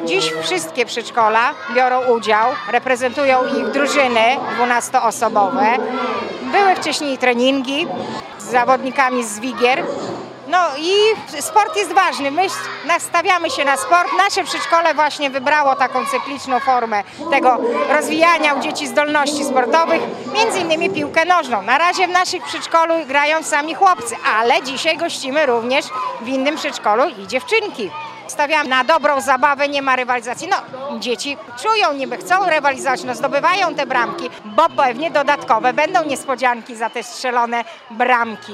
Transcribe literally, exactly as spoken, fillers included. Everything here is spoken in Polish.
Dziś wszystkie przedszkola biorą udział, reprezentują ich drużyny dwunastoosobowe. Były wcześniej treningi z zawodnikami z Wigier. No i sport jest ważny. My nastawiamy się na sport. Nasze przedszkole właśnie wybrało taką cykliczną formę tego rozwijania u dzieci zdolności sportowych, między innymi piłkę nożną. Na razie w naszych przedszkolu grają sami chłopcy, ale dzisiaj gościmy również w innym przedszkolu i dziewczynki. Stawiamy na dobrą zabawę, nie ma rywalizacji. No, dzieci czują, niby chcą rywalizować, no zdobywają te bramki, bo pewnie dodatkowe będą niespodzianki za te strzelone bramki.